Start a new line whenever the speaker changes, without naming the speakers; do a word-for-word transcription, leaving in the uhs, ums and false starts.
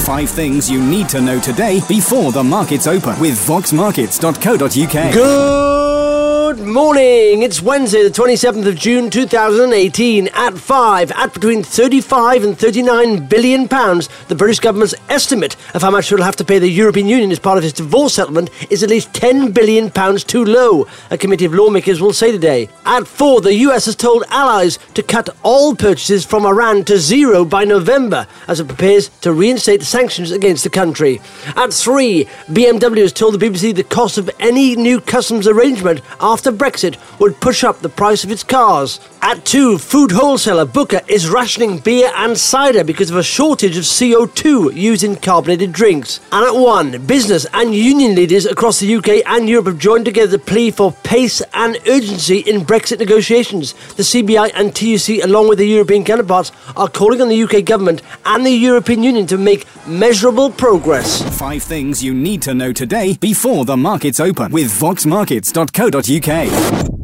Five things you need to know today before the markets open with vox markets dot co dot uk.
Good morning. It's Wednesday, the twenty-seventh of June, two thousand eighteen. At five, at between thirty-five and thirty-nine billion pounds, the British government's estimate of how much it will have to pay the European Union as part of its divorce settlement is at least ten billion pounds too low, a committee of lawmakers will say today. At four, the U S has told allies to cut all purchases from Iran to zero by November as it prepares to reinstate sanctions against the country. At three, B M W has told the B B C the cost of any new customs arrangement after Brexit would push up the price of its cars. At two, food wholesaler Booker is rationing beer and cider because of a shortage of C O two used in carbonated drinks. And at one, business and union leaders across the U K and Europe have joined together to plea for pace and urgency in Brexit negotiations. The C B I and T U C, along with their European counterparts, are calling on the U K government and the European Union to make measurable progress.
Five things you need to know today before the markets open with vox markets dot co dot uk.